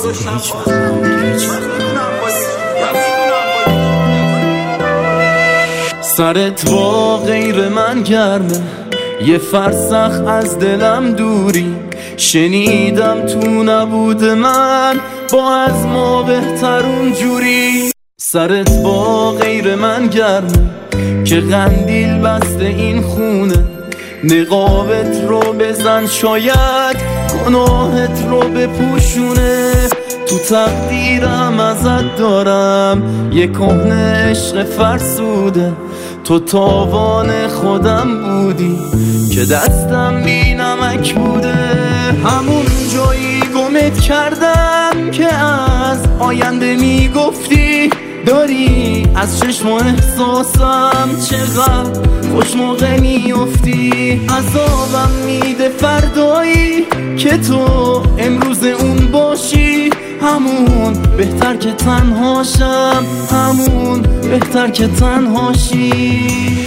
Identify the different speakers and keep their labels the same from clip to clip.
Speaker 1: سرت با غیر من گرمه، یه فرسخ از دلم دوری. شنیدم تو نبود من با از ما بهتر اونجوری. سرت با غیر من گرمه که قندیل بسته این خونه. نقابت رو بزن شاید گناهت رو بپوشونه. تو تقدیرم ازت دارم یه کهنه عشق فرسوده. تو تاوان خودم بودی که دستم بی نمک بوده. همون جایی گمت کردم که از آینده میگفتی. داری از چشم و احساسم چقدر خوش موقع میافتی. عذابم میده فردایی که تو امروز اون باشی. همون بهتر که تنهاشم، همون بهتر که تنهاشی.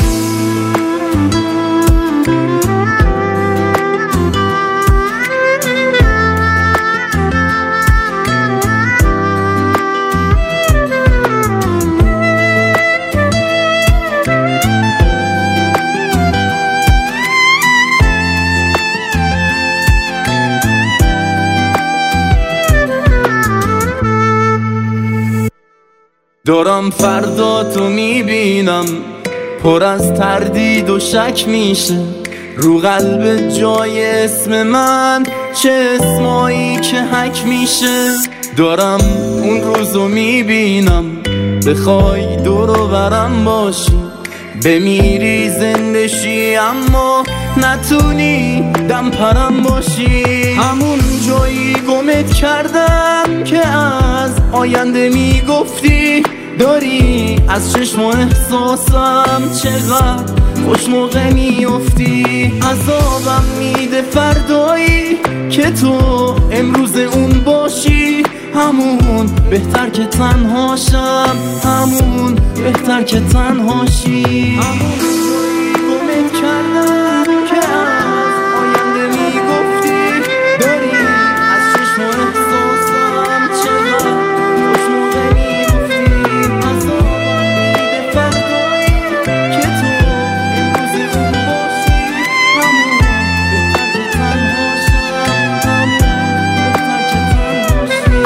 Speaker 1: دارم فرداتو میبینم پر از تردید و شک میشه. رو قلب جای اسم من چه اسمایی که حک میشه. دارم اون روزو میبینم بخوای دور و برم باشی. بمیری زنده شی اما نتونی دم پرم باشی. همون جایی گمت کردم که از آینده میگفتی. داری از چشم و احساسم چقدر خوش موقع میافتی. عذابم میده فردایی که تو امروز اون باشی. همون بهتر که تنهاشم، همون بهتر که تنهاشی. همون جایی گمت کردم که از آینده میگفتی. داری از چشم و احساسم چقدر خوش موقع میافتی. عذابم میده فردایی که تو امروز اون باشی. همون بهتر که تنهاشم، همون بهتر که تنهاشی.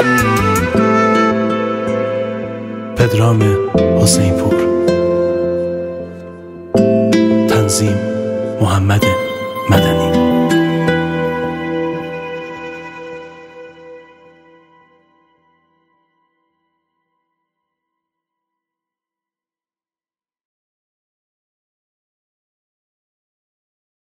Speaker 2: پدرام حسین پور، تنظیم محمد مدنی.